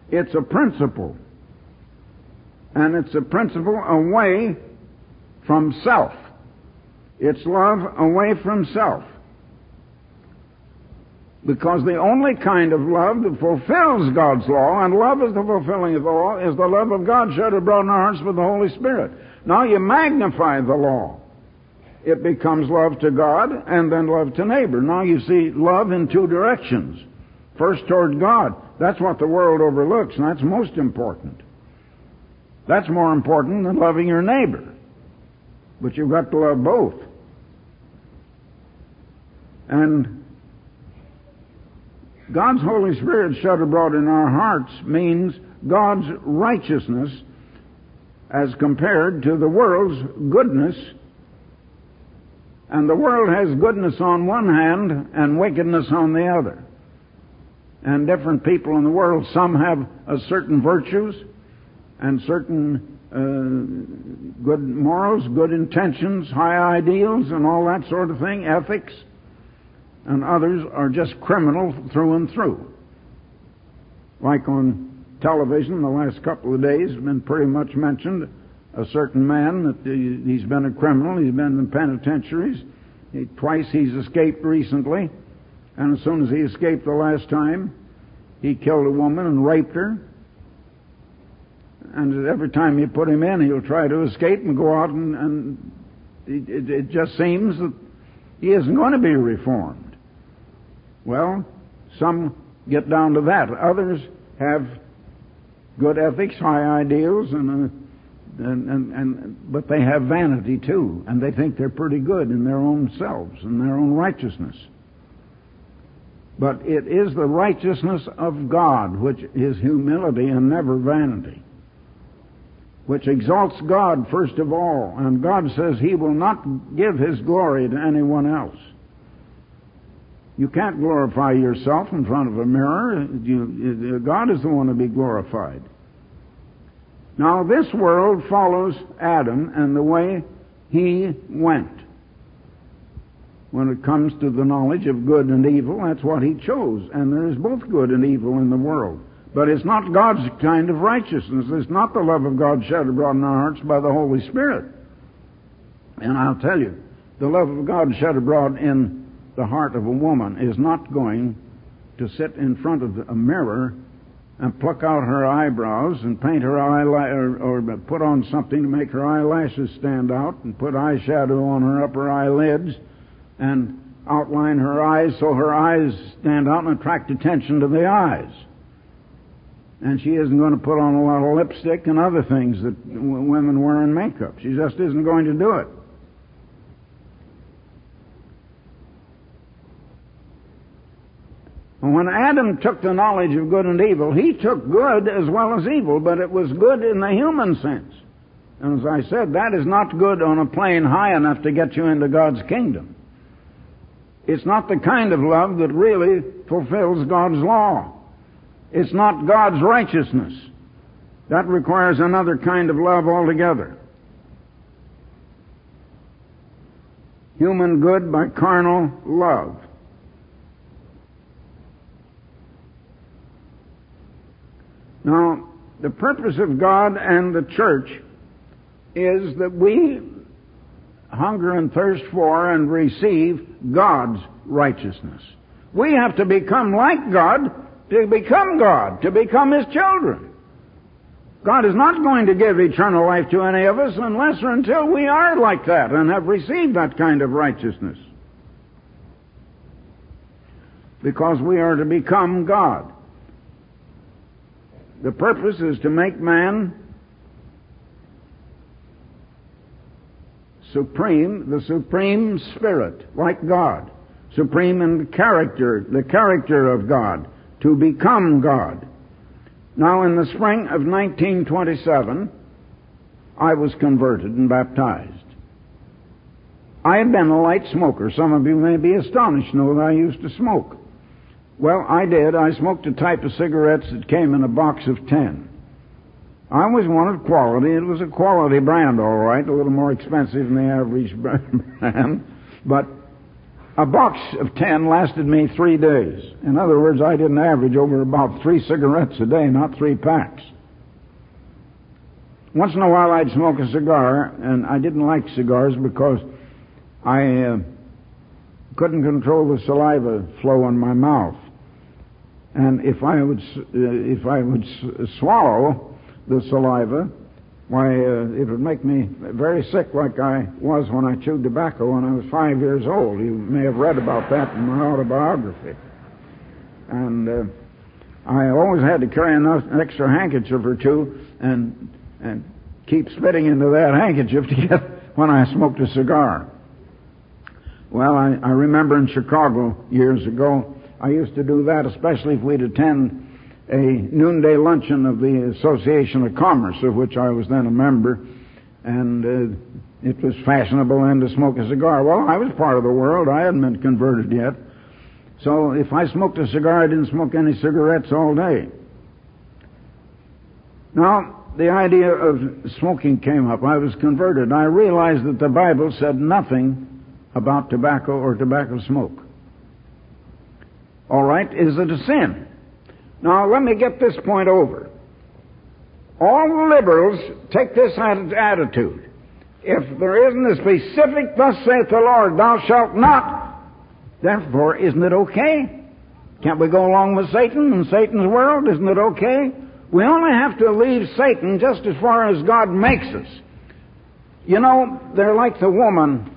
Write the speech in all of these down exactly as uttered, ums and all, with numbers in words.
It's a principle. And it's a principle away from self. It's love away from self. Because the only kind of love that fulfills God's law, and love is the fulfilling of the law, is the love of God shed abroad in our hearts with the Holy Spirit. Now you magnify the law. It becomes love to God and then love to neighbor. Now you see love in two directions. First toward God. That's what the world overlooks, and that's most important. That's more important than loving your neighbor. But you've got to love both. And God's Holy Spirit shed abroad in our hearts means God's righteousness as compared to the world's goodness. And the world has goodness on one hand and wickedness on the other. And different people in the world, some have a certain virtues and certain uh, good morals, good intentions, high ideals, and all that sort of thing, ethics. And others are just criminal through and through. Like on television the last couple of days, has been pretty much mentioned a certain man that he's been a criminal, he's been in penitentiaries. He, twice he's escaped recently, and as soon as he escaped the last time, he killed a woman and raped her. And every time you put him in, he'll try to escape and go out, and, and it, it just seems that he isn't going to be reformed. Well, some get down to that. Others have good ethics, high ideals, and, uh, and, and, and but they have vanity too, and they think they're pretty good in their own selves and their own righteousness. But it is the righteousness of God, which is humility and never vanity, which exalts God first of all. And God says He will not give His glory to anyone else. You can't glorify yourself in front of a mirror. You, God is the one to be glorified. Now, this world follows Adam and the way he went. When it comes to the knowledge of good and evil, that's what he chose. And there is both good and evil in the world. But it's not God's kind of righteousness. It's not the love of God shed abroad in our hearts by the Holy Spirit. And I'll tell you, the love of God shed abroad in the heart of a woman is not going to sit in front of a mirror and pluck out her eyebrows and paint her eyelash, or, or put on something to make her eyelashes stand out, and put eyeshadow on her upper eyelids and outline her eyes so her eyes stand out and attract attention to the eyes. And she isn't going to put on a lot of lipstick and other things that w- women wear in makeup. She just isn't going to do it. And when Adam took the knowledge of good and evil, he took good as well as evil, but it was good in the human sense. And as I said, that is not good on a plane high enough to get you into God's kingdom. It's not the kind of love that really fulfills God's law. It's not God's righteousness. That requires another kind of love altogether. Human good by carnal love. Now, the purpose of God and the church is that we hunger and thirst for and receive God's righteousness. We have to become like God to become God, to become His children. God is not going to give eternal life to any of us unless or until we are like that and have received that kind of righteousness. Because we are to become God. The purpose is to make man supreme, the supreme spirit, like God. Supreme in character, the character of God, to become God. Now, in the spring of nineteen twenty-seven, I was converted and baptized. I had been a light smoker. Some of you may be astonished to know that I used to smoke. Well, I did. I smoked a type of cigarettes that came in a box of ten. I always wanted quality. It was a quality brand, all right, a little more expensive than the average brand. But a box of ten lasted me three days. In other words, I didn't average over about three cigarettes a day, not three packs. Once in a while I'd smoke a cigar, and I didn't like cigars because I uh, couldn't control the saliva flow in my mouth. And if I would, uh, if I would s- swallow the saliva, why, uh, it would make me very sick like I was when I chewed tobacco when I was five years old. You may have read about that in my autobiography. And uh, I always had to carry an extra handkerchief or two and and keep spitting into that handkerchief to get when I smoked a cigar. Well, I, I remember in Chicago years ago, I used to do that, especially if we'd attend a noonday luncheon of the Association of Commerce, of which I was then a member, and uh, it was fashionable then to smoke a cigar. Well, I was part of the world. I hadn't been converted yet. So if I smoked a cigar, I didn't smoke any cigarettes all day. Now, the idea of smoking came up. I was converted. I realized that the Bible said nothing about tobacco or tobacco smoke. All right, is it a sin? Now, let me get this point over. All the liberals take this attitude. If there isn't a specific, thus saith the Lord, thou shalt not, therefore, isn't it okay? Can't we go along with Satan and Satan's world? Isn't it okay? We only have to leave Satan just as far as God makes us. You know, they're like the woman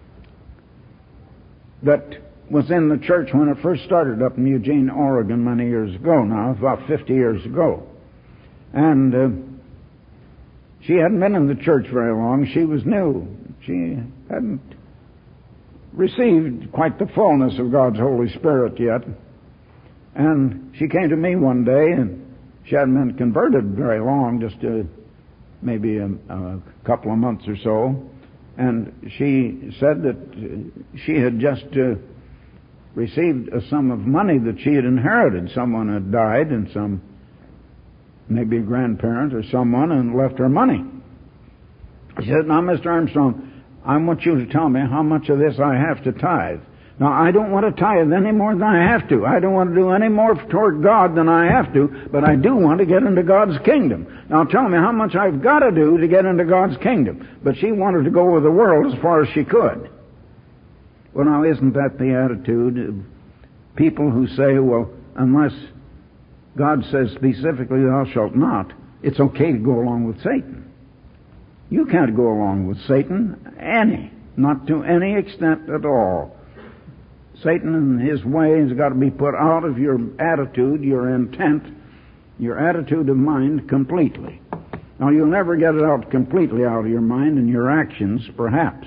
that was in the church when it first started up in Eugene, Oregon, many years ago now, about fifty years ago. And uh, she hadn't been in the church very long. She was new. She hadn't received quite the fullness of God's Holy Spirit yet. And she came to me one day, and she hadn't been converted very long, just uh, maybe a, a couple of months or so. And she said that uh, she had just uh, received a sum of money that she had inherited. Someone had died, and some, maybe a grandparent or someone, and left her money. She said, now, Mister Armstrong, I want you to tell me how much of this I have to tithe. Now, I don't want to tithe any more than I have to. I don't want to do any more toward God than I have to, but I do want to get into God's kingdom. Now, tell me how much I've got to do to get into God's kingdom. But she wanted to go with the world as far as she could. Well, now, isn't that the attitude of people who say, well, unless God says specifically, thou shalt not, it's okay to go along with Satan. You can't go along with Satan any, not to any extent at all. Satan and his ways got to be put out of your attitude, your intent, your attitude of mind completely. Now, you'll never get it out completely out of your mind and your actions, perhaps.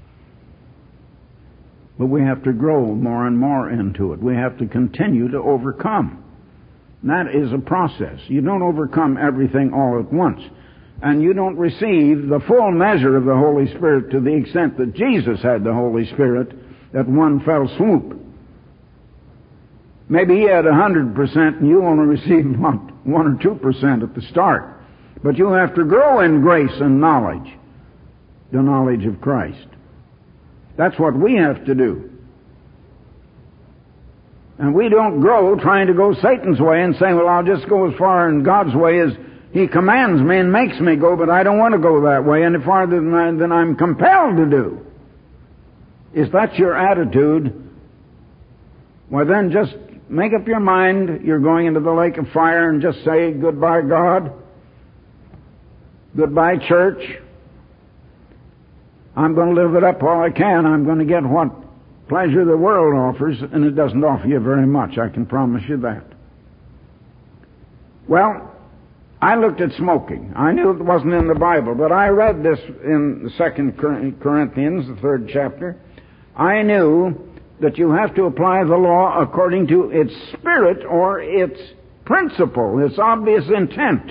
But we have to grow more and more into it. We have to continue to overcome. And that is a process. You don't overcome everything all at once. And you don't receive the full measure of the Holy Spirit to the extent that Jesus had the Holy Spirit at one fell swoop. Maybe he had a hundred percent and you only received one, one or two percent at the start. But you have to grow in grace and knowledge, the knowledge of Christ. That's what we have to do. And we don't grow trying to go Satan's way and saying, well, I'll just go as far in God's way as He commands me and makes me go, but I don't want to go that way any farther than, I, than I'm compelled to do. If that's your attitude, well then just make up your mind you're going into the lake of fire and just say, goodbye God, goodbye church. I'm going to live it up all I can. I'm going to get what pleasure the world offers, and it doesn't offer you very much, I can promise you that. Well, I looked at smoking. I knew it wasn't in the Bible, but I read this in the Second Corinthians, the third chapter. I knew that you have to apply the law according to its spirit or its principle, its obvious intent.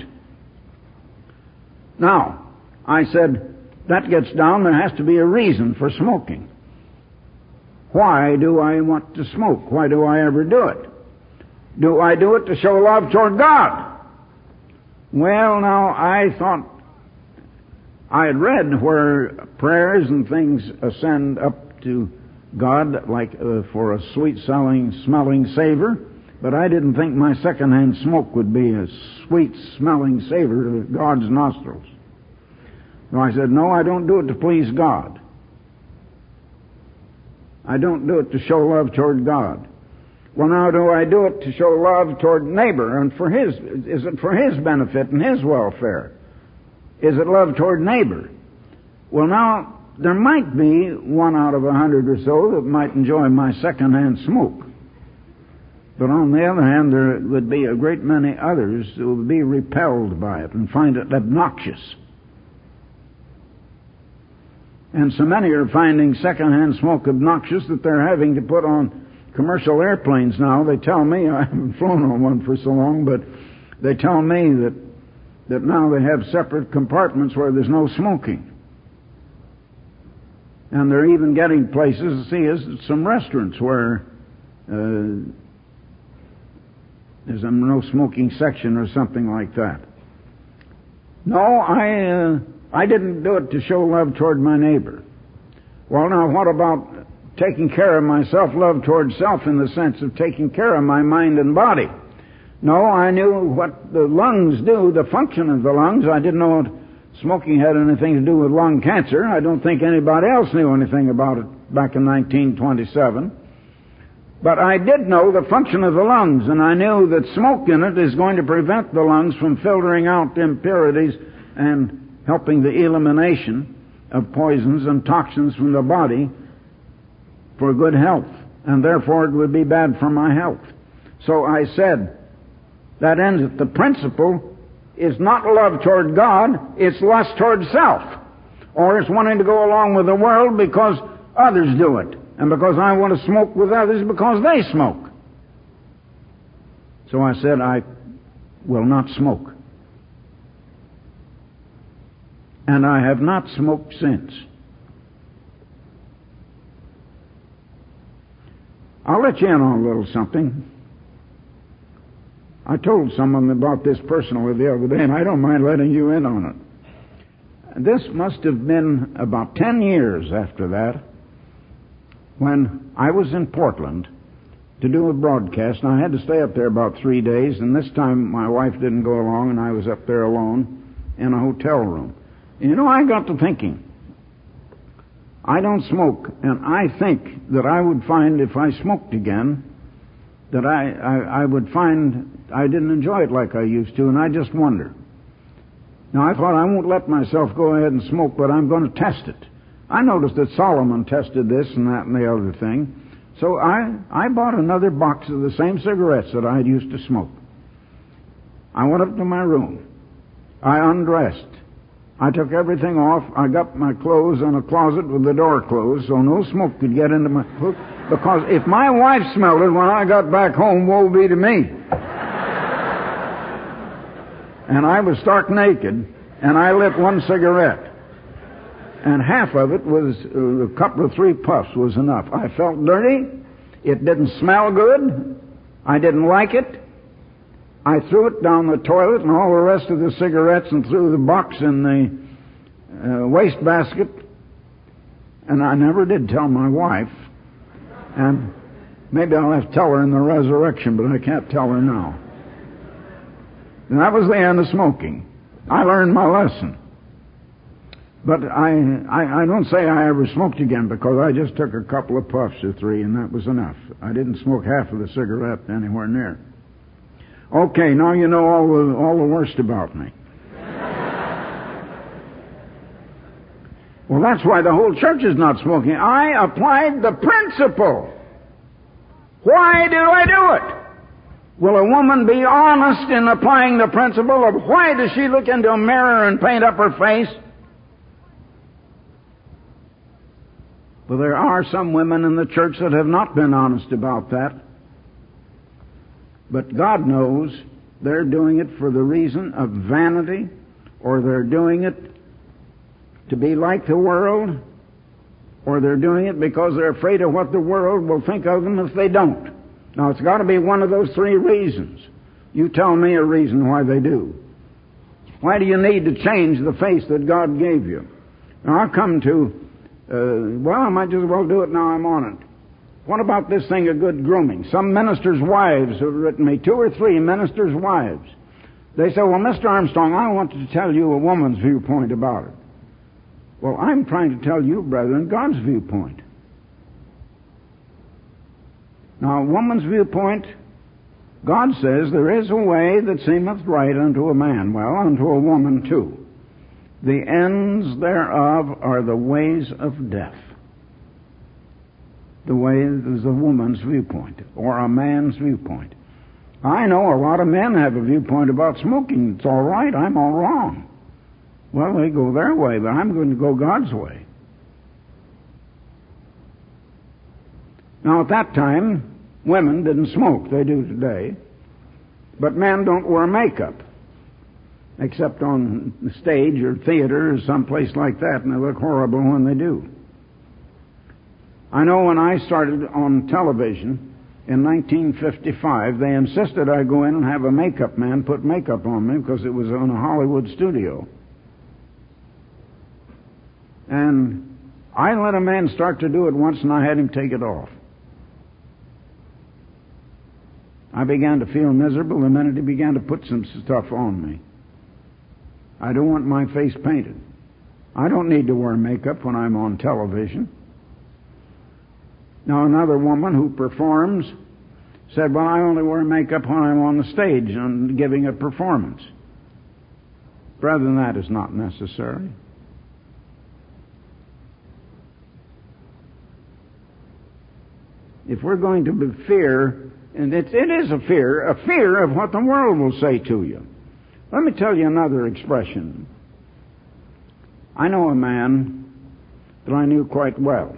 Now, I said, that gets down, there has to be a reason for smoking. Why do I want to smoke? Why do I ever do it? Do I do it to show love toward God? Well, now, I thought I had read where prayers and things ascend up to God like uh, for a sweet-smelling smelling savor, but I didn't think my second-hand smoke would be a sweet-smelling savor to God's nostrils. So I said, no, I don't do it to please God. I don't do it to show love toward God. Well, now, do I do it to show love toward neighbor and for his, is it for his benefit and his welfare? Is it love toward neighbor? Well, now, there might be one out of a hundred or so that might enjoy my second-hand smoke. But on the other hand, there would be a great many others who would be repelled by it and find it obnoxious. And so many are finding second-hand smoke obnoxious that they're having to put on commercial airplanes now. They tell me, I haven't flown on one for so long, but they tell me that, that now they have separate compartments where there's no smoking. And they're even getting places, see, is some restaurants where uh, there's a no smoking section or something like that. No, I... Uh, I didn't do it to show love toward my neighbor. Well, now, what about taking care of myself, love toward self in the sense of taking care of my mind and body? No, I knew what the lungs do, the function of the lungs. I didn't know smoking had anything to do with lung cancer. I don't think anybody else knew anything about it back in nineteen twenty-seven. But I did know the function of the lungs, and I knew that smoke in it is going to prevent the lungs from filtering out impurities and helping the elimination of poisons and toxins from the body for good health. And therefore it would be bad for my health. So I said, that ends it. The principle is not love toward God, it's lust toward self. Or it's wanting to go along with the world because others do it. And because I want to smoke with others because they smoke. So I said, I will not smoke. And I have not smoked since. I'll let you in on a little something. I told someone about this personally the other day, and I don't mind letting you in on it. This must have been about ten years after that when I was in Portland to do a broadcast, and I had to stay up there about three days, and this time my wife didn't go along, and I was up there alone in a hotel room. You know, I got to thinking, I don't smoke, and I think that I would find if I smoked again, that I, I, I would find I didn't enjoy it like I used to, and I just wonder. Now, I thought I won't let myself go ahead and smoke, but I'm going to test it. I noticed that Solomon tested this and that and the other thing, so I, I bought another box of the same cigarettes that I used to smoke. I went up to my room. I undressed. I took everything off. I got my clothes in a closet with the door closed so no smoke could get into my clothes. Because if my wife smelled it when I got back home, woe be to me. And I was stark naked, and I lit one cigarette. And half of it was, uh, a couple of three puffs was enough. I felt dirty. It didn't smell good. I didn't like it. I threw it down the toilet and all the rest of the cigarettes and threw the box in the uh, wastebasket. And I never did tell my wife. And maybe I'll have to tell her in the resurrection, but I can't tell her now. And that was the end of smoking. I learned my lesson. But I, I, I don't say I ever smoked again because I just took a couple of puffs or three and that was enough. I didn't smoke half of the cigarette anywhere near. Okay, now you know all the, all the worst about me. Well, that's why the whole church is not smoking. I applied the principle. Why do I do it? Will a woman be honest in applying the principle of why does she look into a mirror and paint up her face? Well, there are some women in the church that have not been honest about that. But God knows they're doing it for the reason of vanity, or they're doing it to be like the world, or they're doing it because they're afraid of what the world will think of them if they don't. Now, it's got to be one of those three reasons. You tell me a reason why they do. Why do you need to change the face that God gave you? Now, I'll come to, uh, well, I might just as well do it now I'm on it. What about this thing of good grooming? Some ministers' wives have written me, two or three ministers' wives. They say, well, Mister Armstrong, I want to tell you a woman's viewpoint about it. Well, I'm trying to tell you, brethren, God's viewpoint. Now, a woman's viewpoint, God says, there is a way that seemeth right unto a man. Well, unto a woman too. The ends thereof are the ways of death. The way is a woman's viewpoint, or a man's viewpoint. I know a lot of men have a viewpoint about smoking. It's all right, I'm all wrong. Well, they go their way, but I'm going to go God's way. Now, at that time, women didn't smoke. They do today. But men don't wear makeup, except on the stage or theater or someplace like that, and they look horrible when they do. I know when I started on television in nineteen fifty-five, they insisted I go in and have a makeup man put makeup on me because it was on a Hollywood studio. And I let a man start to do it once, and I had him take it off. I began to feel miserable the minute he began to put some stuff on me. I don't want my face painted. I don't need to wear makeup when I'm on television. Now, another woman who performs said, well, I only wear makeup when I'm on the stage and giving a performance. Brethren, that is not necessary. If we're going to be fear, and it, it is a fear, a fear of what the world will say to you. Let me tell you another expression. I know a man that I knew quite well.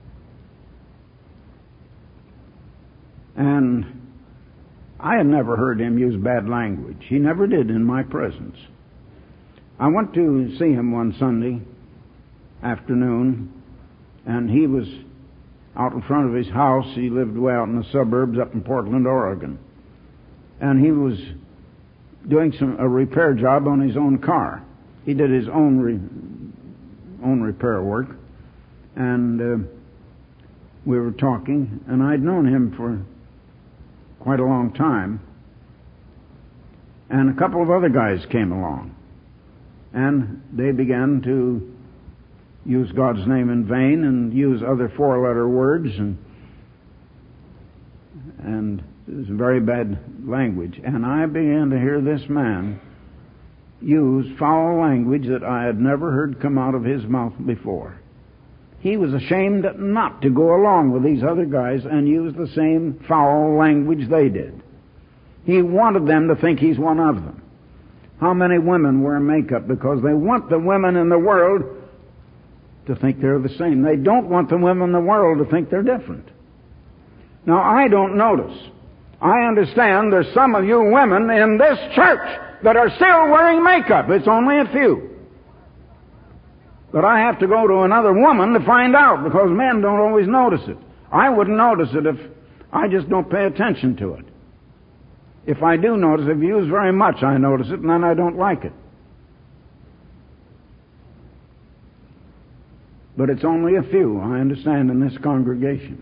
And I had never heard him use bad language. He never did in my presence. I went to see him one Sunday afternoon, and he was out in front of his house. He lived way out in the suburbs up in Portland, Oregon. And he was doing some a repair job on his own car. He did his own re, own repair work. And uh, we were talking, and I'd known him for quite a long time. And a couple of other guys came along. And they began to use God's name in vain and use other four-letter words, and and it was very bad language. And I began to hear this man use foul language that I had never heard come out of his mouth before. He was ashamed not to go along with these other guys and use the same foul language they did. He wanted them to think he's one of them. How many women wear makeup because they want the women in the world to think they're the same? They don't want the women in the world to think they're different. Now, I don't notice. I understand there's some of you women in this church that are still wearing makeup. It's only a few. But I have to go to another woman to find out, because men don't always notice it. I wouldn't notice it if I just don't pay attention to it. If I do notice it, if you use very much, I notice it, and then I don't like it. But it's only a few, I understand, in this congregation.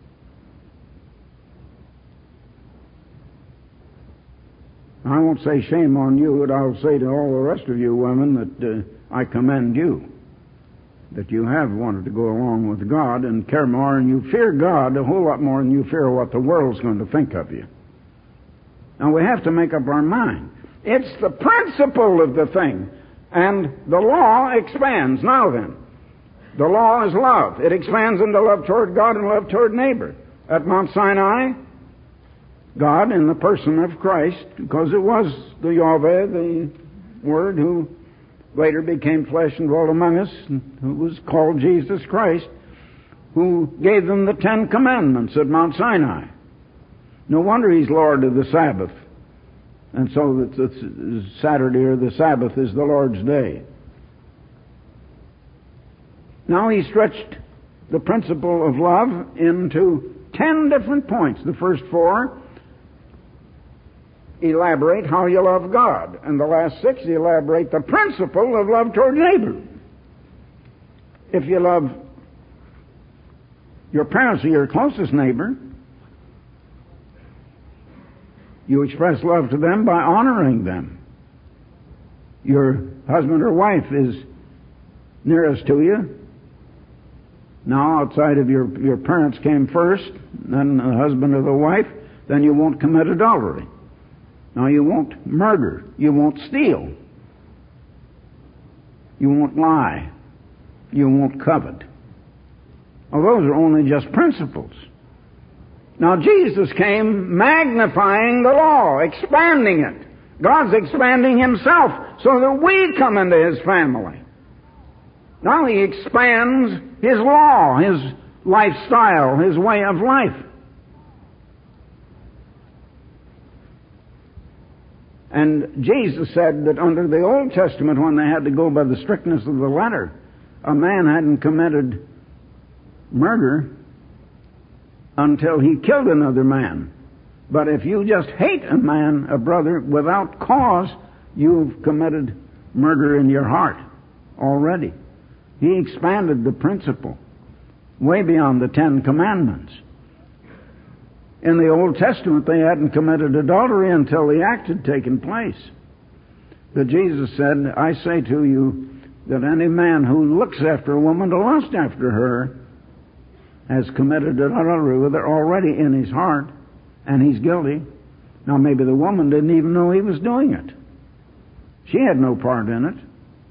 I won't say shame on you, but I'll say to all the rest of you women that uh, I commend you, that you have wanted to go along with God and care more, and you fear God a whole lot more than you fear what the world's going to think of you. Now, we have to make up our mind. It's the principle of the thing, and the law expands. Now then, the law is love. It expands into love toward God and love toward neighbor. At Mount Sinai, God, in the person of Christ, because it was the Yahweh, the Word, who later became flesh and dwelt among us, who was called Jesus Christ, who gave them the Ten Commandments at Mount Sinai. No wonder He's Lord of the Sabbath. And so that the Saturday or the Sabbath is the Lord's day. Now He stretched the principle of love into ten different points. The first four elaborate how you love God, and the last six elaborate the principle of love toward neighbor. If you love Your parents are your closest neighbor. You express love to them by honoring them. Your husband or wife is nearest to you. Now, outside of your, your parents came first, then the husband or the wife, then you won't commit adultery. Now, you won't murder. You won't steal. You won't lie. You won't covet. Well, those are only just principles. Now, Jesus came magnifying the law, expanding it. God's expanding Himself so that we come into His family. Now He expands His law, His lifestyle, His way of life. And Jesus said that under the Old Testament, when they had to go by the strictness of the letter, a man hadn't committed murder until he killed another man. But if you just hate a man, a brother, without cause, you've committed murder in your heart already. He expanded the principle way beyond the Ten Commandments. In the Old Testament, they hadn't committed adultery until the act had taken place. But Jesus said, I say to you that any man who looks after a woman to lust after her has committed adultery with her already in his heart, and he's guilty. Now, maybe the woman didn't even know he was doing it. She had no part in it.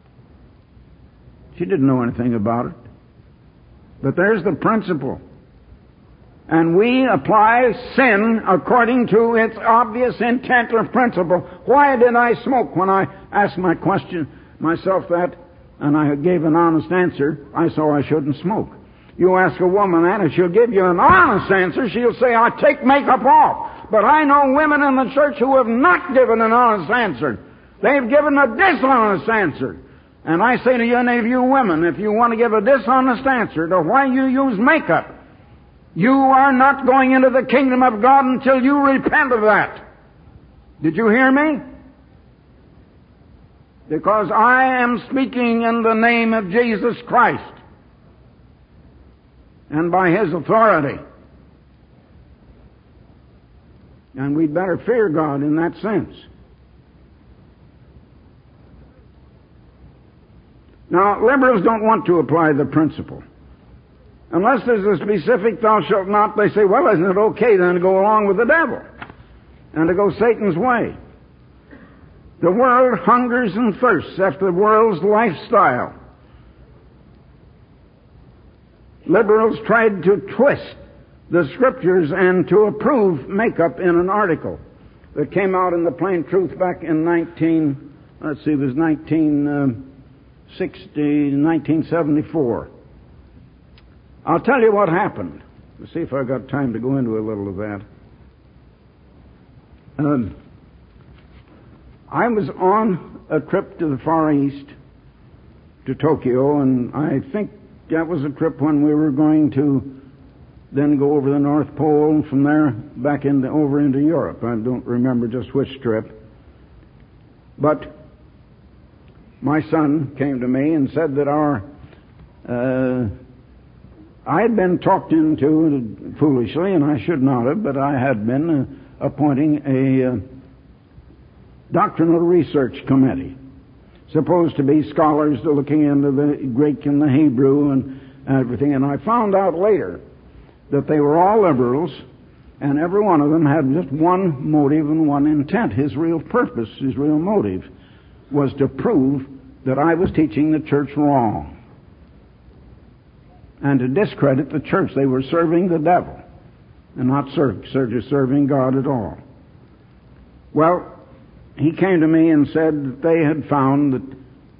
She didn't know anything about it. But there's the principle. And we apply sin according to its obvious intent or principle. Why did I smoke? When I asked my question, myself that, and I gave an honest answer, I saw I shouldn't smoke. You ask a woman that, and she'll give you an honest answer. She'll say, I take makeup off. But I know women in the church who have not given an honest answer. They've given a dishonest answer. And I say to you, any of you women, if you want to give a dishonest answer to why you use makeup, you are not going into the kingdom of God until you repent of that. Did you hear me? Because I am speaking in the name of Jesus Christ and by His authority. And we'd better fear God in that sense. Now, liberals don't want to apply the principle. Unless there's a specific thou shalt not, they say, well, isn't it okay then to go along with the devil and to go Satan's way? The world hungers and thirsts after the world's lifestyle. Liberals tried to twist the Scriptures and to approve makeup in an article that came out in the Plain Truth back in nineteen, let's see, it was nineteen sixty, nineteen seventy-four. I'll tell you what happened. Let's see if I've got time to go into a little of that. Um, I was on a trip to the Far East, to Tokyo, and I think that was a trip when we were going to then go over the North Pole, and from there back into over into Europe. I don't remember just which trip. But my son came to me and said that our uh, I had been talked into, foolishly, and I should not have, but I had been uh, appointing a uh, doctrinal research committee, supposed to be scholars looking into the Greek and the Hebrew and everything. And I found out later that they were all liberals, and every one of them had just one motive and one intent. His real purpose, his real motive, was to prove that I was teaching the church wrong and to discredit the church. They were serving the devil and not serve, serving God at all. Well, he came to me and said that they had found that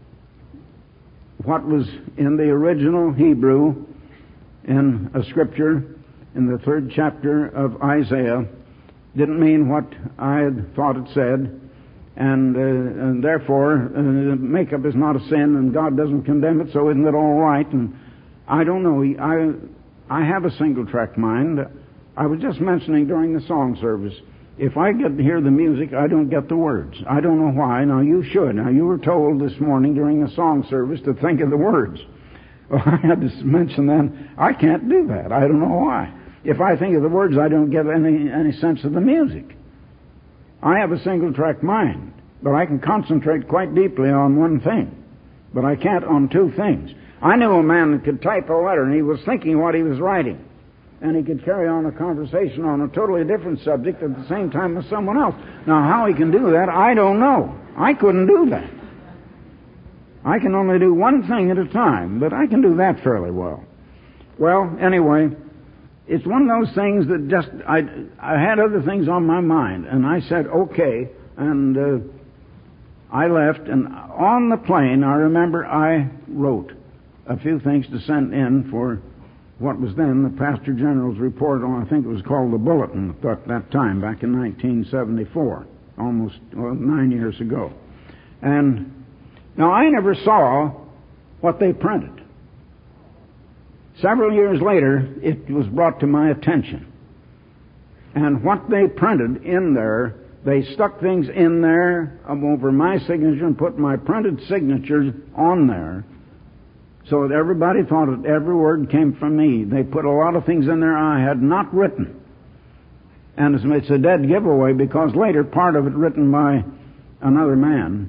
what was in the original Hebrew in a scripture in the third chapter of Isaiah didn't mean what I had thought it said, and, uh, and therefore uh, makeup is not a sin and God doesn't condemn it, so isn't it all right? And I don't know. I I have a single-track mind. I was just mentioning during the song service, if I get to hear the music, I don't get the words. I don't know why. Now, you should. Now, you were told this morning during the song service to think of the words. Well, I had to mention then, I can't do that. I don't know why. If I think of the words, I don't get any, any sense of the music. I have a single-track mind, but I can concentrate quite deeply on one thing. But I can't on two things. I knew a man that could type a letter, and he was thinking what he was writing. And he could carry on a conversation on a totally different subject at the same time as someone else. Now, how he can do that, I don't know. I couldn't do that. I can only do one thing at a time, but I can do that fairly well. Well, anyway, it's one of those things that just, I, I had other things on my mind, and I said, okay, and uh, I left, and on the plane, I remember I wrote a few things to send in for what was then the Pastor General's report on, I think it was called the Bulletin at that time, back in nineteen seventy-four, almost well, nine years ago. And now I never saw what they printed. Several years later, it was brought to my attention. And what they printed in there, they stuck things in there over my signature and put my printed signatures on there, so that everybody thought that every word came from me. They put a lot of things in there I had not written. And it's a dead giveaway, because later part of it written by another man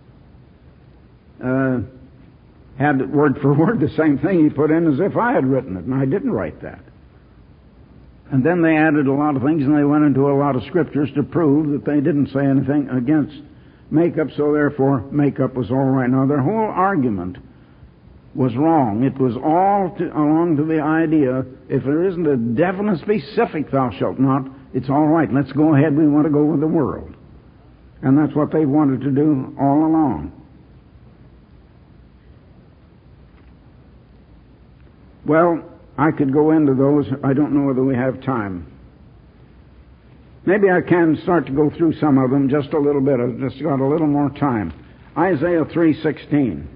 uh, had word for word the same thing he put in as if I had written it, and I didn't write that. And then they added a lot of things, and they went into a lot of scriptures to prove that they didn't say anything against makeup, so therefore makeup was all right. Now, their whole argument was wrong. It was all to, along to the idea, if there isn't a definite specific thou shalt not, it's all right. Let's go ahead. We want to go with the world. And that's what they wanted to do all along. Well, I could go into those. I don't know whether we have time. Maybe I can start to go through some of them just a little bit. I've just got a little more time. Isaiah three sixteen.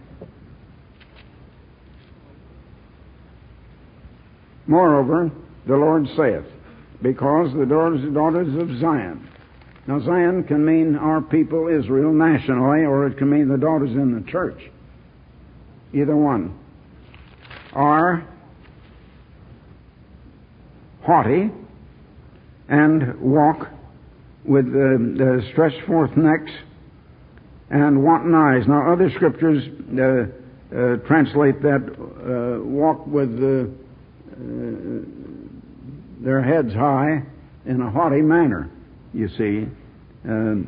Moreover, the Lord saith, because the daughters, daughters of Zion. Now, Zion can mean our people, Israel, nationally, or it can mean the daughters in the church. Either one. Are haughty and walk with uh, the stretched forth necks and wanton eyes. Now, other scriptures uh, uh, translate that uh, walk with the Uh, their heads high in a haughty manner, you see, uh,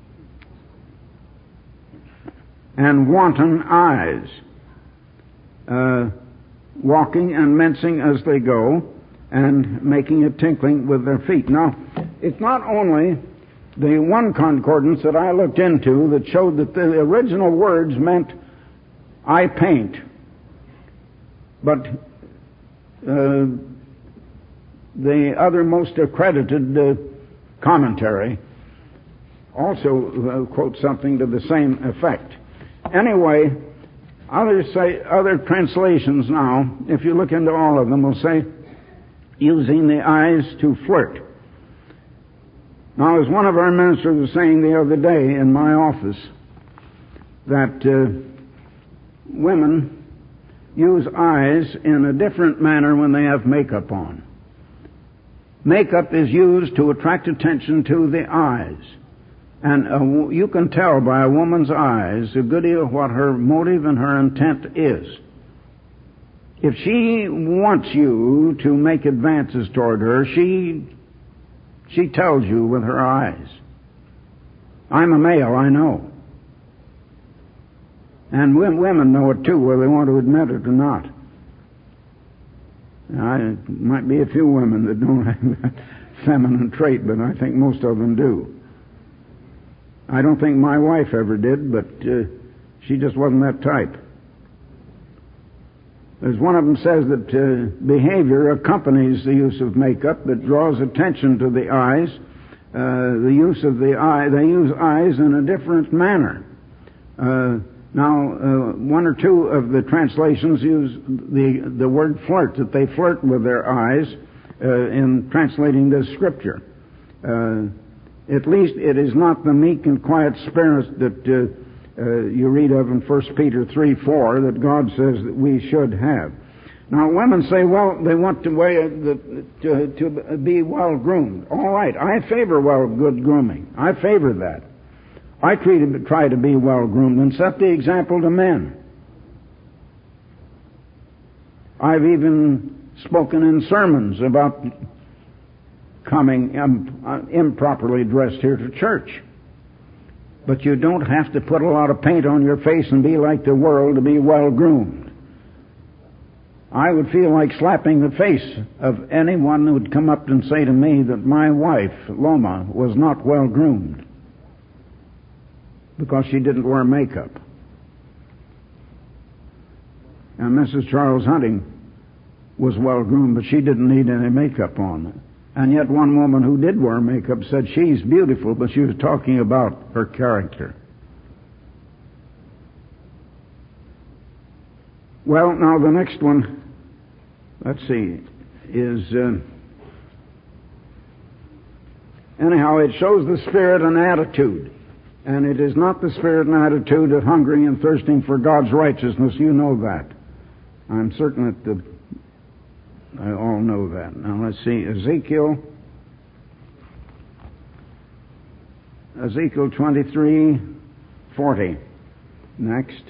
and wanton eyes, uh, walking and mincing as they go, and making a tinkling with their feet. Now, it's not only the one concordance that I looked into that showed that the original words meant I paint, but Uh, the other most accredited uh, commentary also uh, quotes something to the same effect. Anyway, others say, other translations now, if you look into all of them, will say, using the eyes to flirt. Now, as one of our ministers was saying the other day in my office, that uh, women use eyes in a different manner when they have makeup on. Makeup is used to attract attention to the eyes. And uh, you can tell by a woman's eyes a good deal what her motive and her intent is. If she wants you to make advances toward her, she, she tells you with her eyes. I'm a male, I know. And women know it too, whether they want to admit it or not. Now, there might be a few women that don't have that feminine trait, but I think most of them do. I don't think my wife ever did, but uh, she just wasn't that type. There's one of them says that uh, behavior accompanies the use of makeup that draws attention to the eyes. Uh, the use of the eye, they use eyes in a different manner. Uh, Now, uh, one or two of the translations use the the word flirt, that they flirt with their eyes uh, in translating this scripture. Uh, at least it is not the meek and quiet spirit that uh, uh, you read of in First Peter three four that God says that we should have. Now, women say, well, they want to, wear the, to, to be well groomed. All right, I favor well, good grooming. I favor that. I try to, try to be well groomed and set the example to men. I've even spoken in sermons about coming um, uh, improperly dressed here to church. But you don't have to put a lot of paint on your face and be like the world to be well groomed. I would feel like slapping the face of anyone who would come up and say to me that my wife, Loma, was not well groomed because she didn't wear makeup. And Missus Charles Hunting was well groomed, but she didn't need any makeup on. And yet one woman who did wear makeup said she's beautiful, but she was talking about her character. Well, now the next one, let's see, is, uh, anyhow, it shows the spirit and attitude. And it is not the spirit and attitude of hungering and thirsting for God's righteousness. You know that. I'm certain that the, I all know that. Now let's see, Ezekiel, Ezekiel twenty-three forty. Next.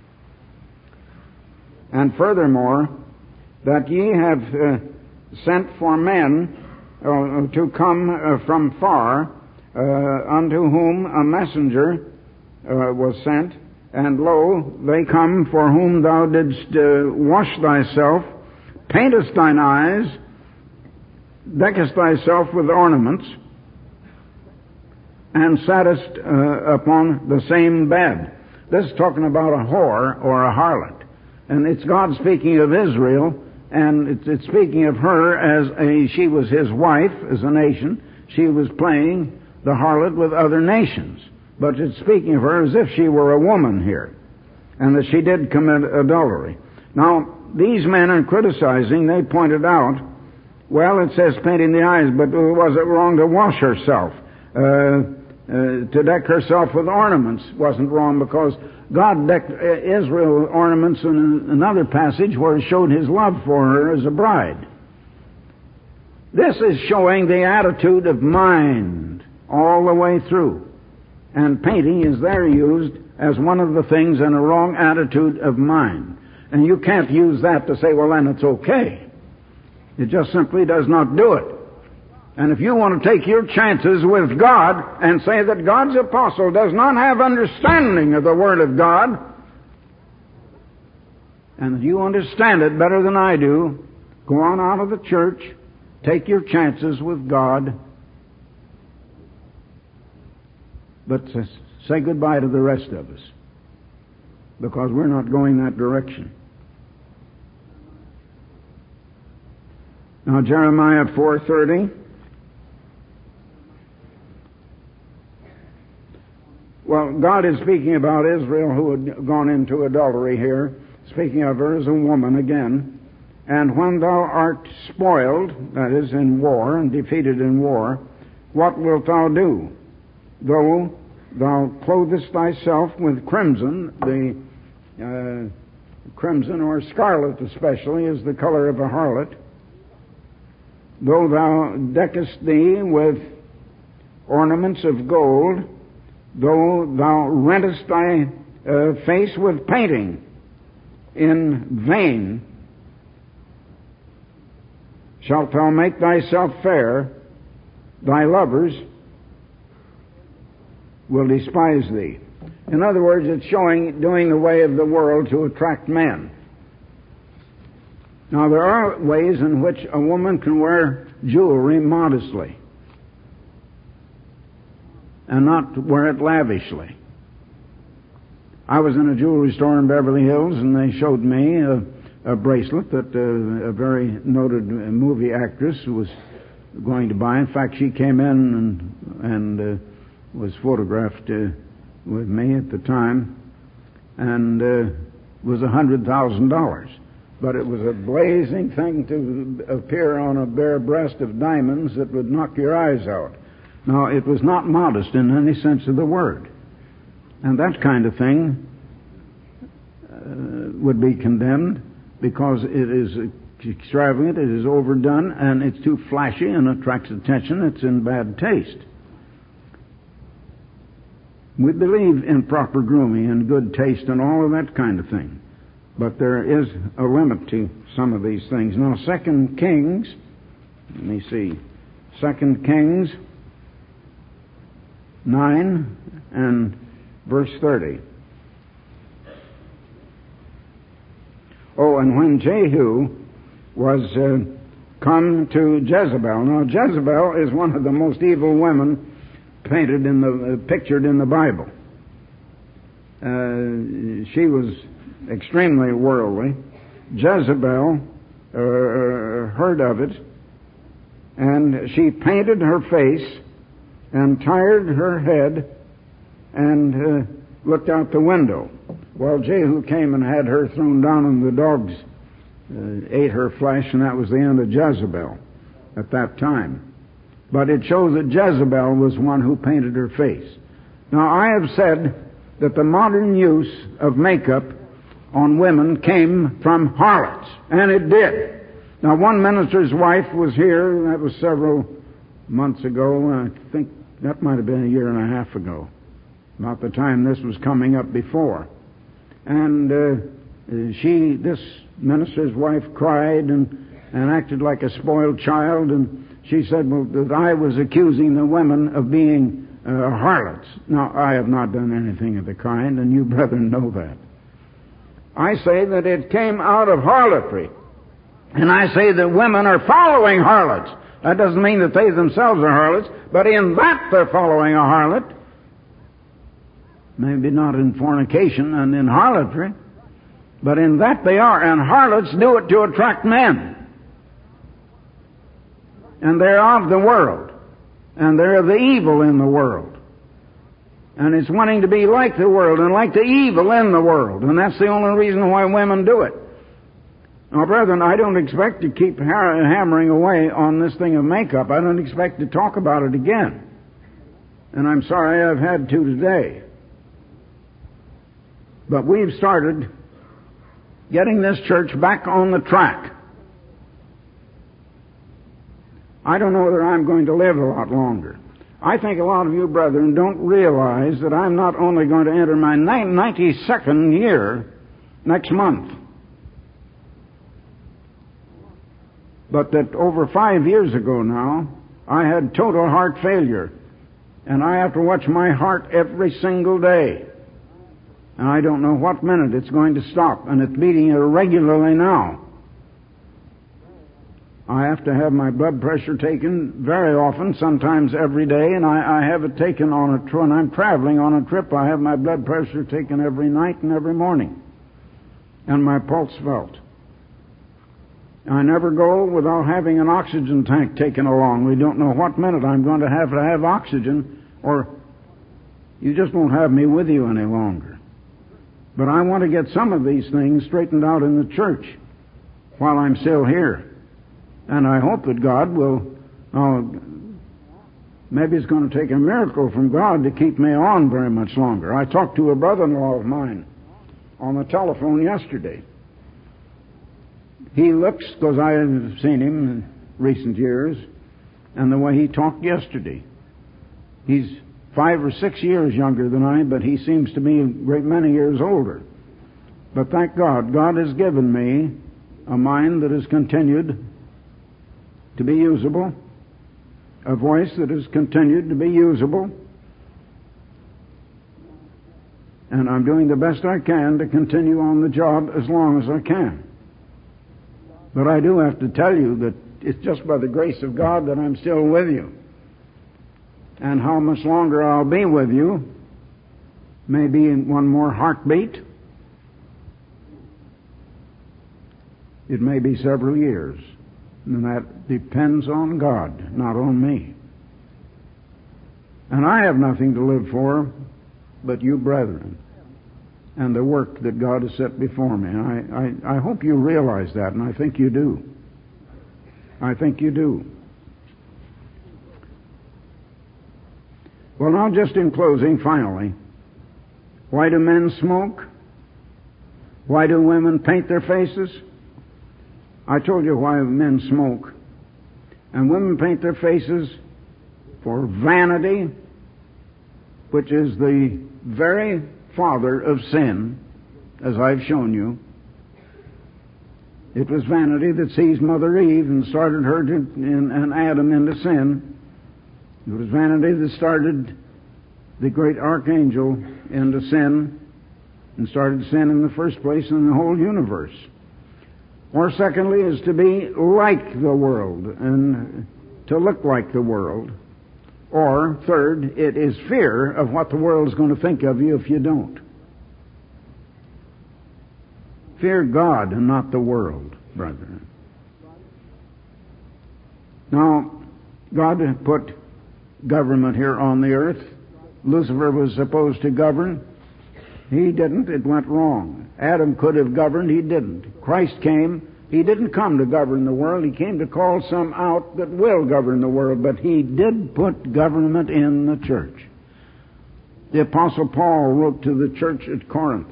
And furthermore, that ye have uh, sent for men uh, to come uh, from far, uh, unto whom a messenger uh, was sent, and lo, they come for whom thou didst uh, wash thyself, paintest thine eyes, deckest thyself with ornaments, and sattest uh, upon the same bed. This is talking about a whore or a harlot. And it's God speaking of Israel, and it's, it's speaking of her as a, she was his wife as a nation. She was playing the harlot with other nations. But it's speaking of her as if she were a woman here, and that she did commit adultery. Now, these men are criticizing, they pointed out, well, it says painting the eyes, but was it wrong to wash herself? Uh, uh, to deck herself with ornaments wasn't wrong, because God decked Israel with ornaments in another passage where He showed His love for her as a bride. This is showing the attitude of mind all the way through. And painting is there used as one of the things in a wrong attitude of mind. And you can't use that to say, well, then it's okay. It just simply does not do it. And if you want to take your chances with God and say that God's apostle does not have understanding of the Word of God, and that you understand it better than I do, go on out of the church, take your chances with God, but say goodbye to the rest of us, because we're not going that direction. Now, Jeremiah four thirty. Well, God is speaking about Israel who had gone into adultery here, speaking of her as a woman again. And when thou art spoiled, that is, in war, and defeated in war, what wilt thou do? Though thou clothest thyself with crimson, the uh, crimson or scarlet especially is the color of a harlot, though thou deckest thee with ornaments of gold, though thou rentest thy uh, face with painting in vain, shalt thou make thyself fair, thy lovers will despise thee. In other words, it's showing doing the way of the world to attract men. Now, there are ways in which a woman can wear jewelry modestly and not wear it lavishly. I was in a jewelry store in Beverly Hills, and they showed me a, a bracelet that uh, a very noted movie actress was going to buy. In fact, she came in and, and uh, was photographed uh, with me at the time, and uh, was a hundred thousand dollars. But it was a blazing thing to appear on a bare breast of diamonds that would knock your eyes out. Now, it was not modest in any sense of the word. And that kind of thing uh, would be condemned because it is extravagant, it is overdone, and it's too flashy and attracts attention. It's in bad taste. We believe in proper grooming and good taste and all of that kind of thing. But there is a limit to some of these things. Now, Second Kings, let me see, Second Kings nine and verse thirty. Oh, and when Jehu was uh, come to Jezebel. Now, Jezebel is one of the most evil women painted in the uh, pictured in the Bible. Uh, she was extremely worldly. Jezebel uh, heard of it, and she painted her face and tired her head and uh, looked out the window. Well, Jehu came and had her thrown down, and the dogs uh, ate her flesh, and that was the end of Jezebel at that time. But it shows that Jezebel was one who painted her face. Now, I have said that the modern use of makeup on women came from harlots, and it did. Now, one minister's wife was here, that was several months ago, I think that might have been a year and a half ago, about the time this was coming up before. And uh, she, this minister's wife, cried and, and acted like a spoiled child, and she said, well, that I was accusing the women of being uh, harlots. Now, I have not done anything of the kind, and you brethren know that. I say that it came out of harlotry. And I say that women are following harlots. That doesn't mean that they themselves are harlots, but in that they're following a harlot. Maybe not in fornication and in harlotry, but in that they are. And harlots do it to attract men. And they're of the world. And they're the evil in the world. And it's wanting to be like the world and like the evil in the world. And that's the only reason why women do it. Now, brethren, I don't expect to keep hammering away on this thing of makeup. I don't expect to talk about it again. And I'm sorry I've had to today. But we've started getting this church back on the track. I don't know whether I'm going to live a lot longer. I think a lot of you brethren don't realize that I'm not only going to enter my ninety-second year next month, but that over five years ago now, I had total heart failure. And I have to watch my heart every single day. And I don't know what minute it's going to stop. And it's beating irregularly now. I have to have my blood pressure taken very often, sometimes every day. And I, I have it taken on a trip. When I'm traveling on a trip, I have my blood pressure taken every night and every morning. And my pulse felt. I never go without having an oxygen tank taken along. We don't know what minute I'm going to have to have oxygen, or you just won't have me with you any longer. But I want to get some of these things straightened out in the church while I'm still here. And I hope that God will, uh, maybe it's going to take a miracle from God to keep me on very much longer. I talked to a brother-in-law of mine on the telephone yesterday. He looks, because I have seen him in recent years, and the way he talked yesterday. He's five or six years younger than I, but he seems to be a great many years older. But thank God, God has given me a mind that has continued to be usable, a voice that has continued to be usable, and I'm doing the best I can to continue on the job as long as I can. But I do have to tell you that it's just by the grace of God that I'm still with you. And how much longer I'll be with you, maybe in one more heartbeat. It may be several years. And that depends on God, not on me. And I have nothing to live for but you brethren and the work that God has set before me. I, I, I hope you realize that, and I think you do. I think you do. Well, now, just in closing, finally, Why do men smoke? Why do women paint their faces? I told you why men smoke. And women paint their faces for vanity, which is the very father of sin, as I've shown you. It was vanity that seized Mother Eve and started her to, in, and Adam into sin. It was vanity that started the great archangel into sin and started sin in the first place in the whole universe. Or secondly is to be like the world and to look like the world. Or third, it is fear of what the world is going to think of you if you don't. Fear God and not the world, brethren. Now, God put government here on the earth. Lucifer was supposed to govern. He didn't. It went wrong. Adam could have governed. He didn't. Christ came. He didn't come to govern the world. He came to call some out that will govern the world. But he did put government in the church. The Apostle Paul wrote to the church at Corinth,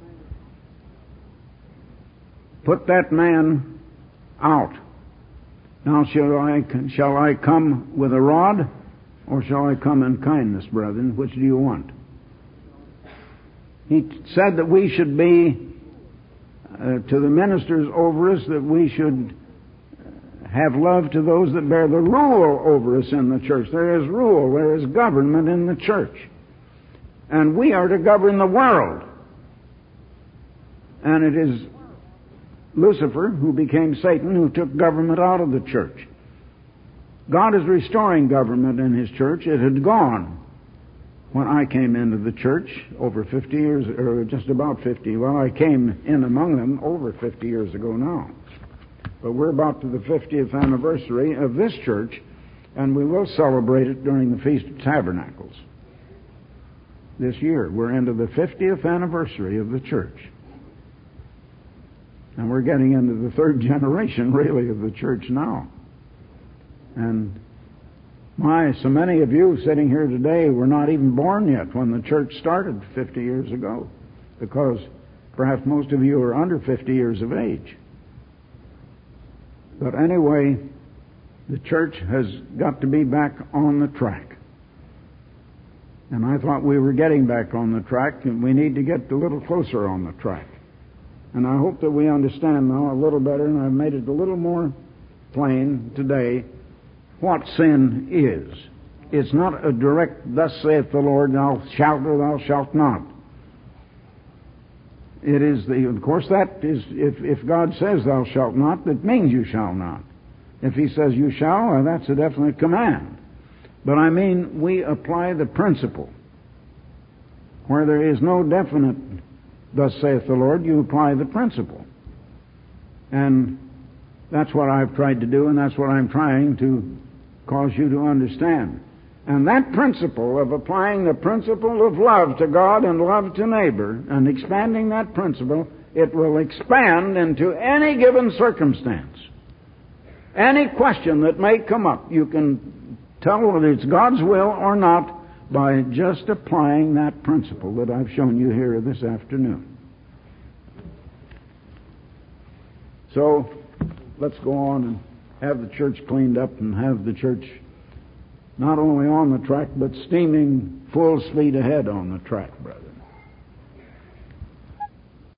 "Put that man out. Now shall I, shall I come with a rod, or shall I come in kindness, brethren? Which do you want?" He said that we should be, uh, to the ministers over us, that we should have love to those that bear the rule over us in the church. There is rule, there is government in the church. And we are to govern the world. And it is Lucifer, who became Satan, who took government out of the church. God is restoring government in His church. It had gone when I came into the church over fifty years, or just about fifty. Well, I came in among them over fifty years ago now. But we're about to the fiftieth anniversary of this church, and we will celebrate it during the Feast of Tabernacles. This year, we're into the fiftieth anniversary of the church. And we're getting into the third generation, really, of the church now. And my, so many of you sitting here today were not even born yet when the church started fifty years ago, because perhaps most of you are under fifty years of age. But anyway, the church has got to be back on the track. And I thought we were getting back on the track, and we need to get a little closer on the track. And I hope that we understand now a little better, and I've made it a little more plain today, what sin is. It's not a direct, "Thus saith the Lord, thou shalt or thou shalt not." It is the, of course, that is, if, if God says thou shalt not, that means you shall not. If He says you shall, well, that's a definite command. But I mean, we apply the principle. Where there is no definite, "Thus saith the Lord," you apply the principle. And that's what I've tried to do, and that's what I'm trying to cause you to understand. And that principle of applying the principle of love to God and love to neighbor, and expanding that principle, it will expand into any given circumstance. Any question that may come up, you can tell whether it's God's will or not by just applying that principle that I've shown you here this afternoon. So, let's go on and have the church cleaned up and have the church not only on the track, but steaming full speed ahead on the track, brother.